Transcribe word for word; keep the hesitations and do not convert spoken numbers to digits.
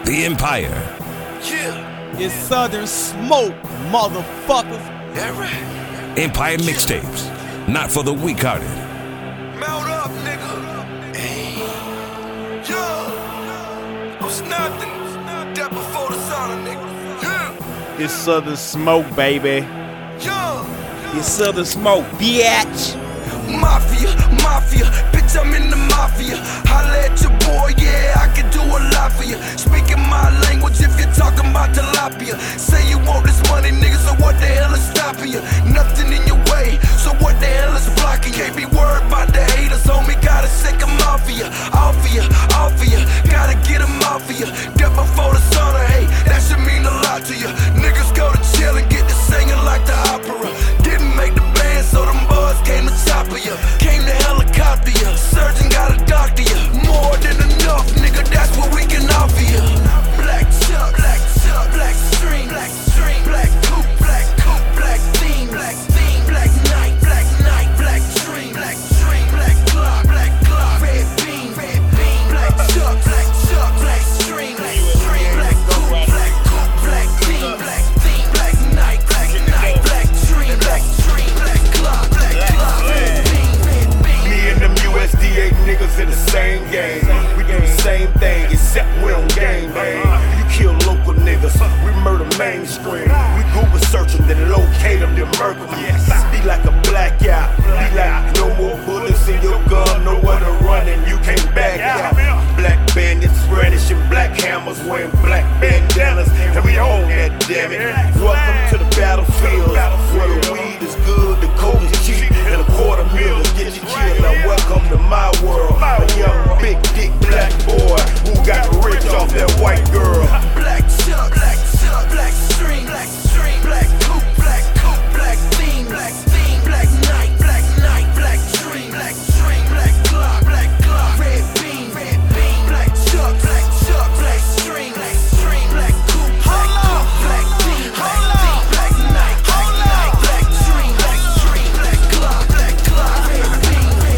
The Empire. Yeah. It's Southern Smoke, motherfuckers. That right. Empire mixtapes. Not for the weak-hearted. Mount up, nigga. Hey. Yo. What's nothing? That before the sun, nigga. Yeah. It's Southern Smoke, baby. Yo. It's Southern Smoke, bitch. Mafia, mafia, bitch, I'm in the mafia. Holla at your boy, yeah, I can do a lot for you. Speaking my language if you're talking about tilapia. Say you want this money, nigga, so what the hell is stopping you? Nothing in your way, so what the hell is blocking you? Can't be worried about the haters, homie, gotta sick them off of you. Off of you, off of you, gotta get them off of you. Death before the sun, hey, that should mean a lot to you. Niggas go to jail and get to singing like the opera. Didn't make the band, so them boys came to top of you. Came to helicopter you, surgeon got a doctor you. More than enough, nigga, that's what we can offer you. Black chuck, black chuck, black string, black string, black coupe, black coupe, black theme, black theme, black night, black night, black dream, black dream, black clock, black clock, red beam, red beam, black chuck, black chuck, black string, black string, black coupe, black coupe, black theme, black theme, black night, black night, black dream, black dream, black clock, black clock, red beam, red beam. Me and them U S D A niggas in the same game. We do the same thing, except we don't gang bang. You kill local niggas, we murder mainstream. We Google search them, then locate them, then murder them. Be like a blackout, be like no more bullets in your gun, nowhere to run and you can't back out. Black bandits brandishing black hammers, wearing black bandanas, and we own that, damn it.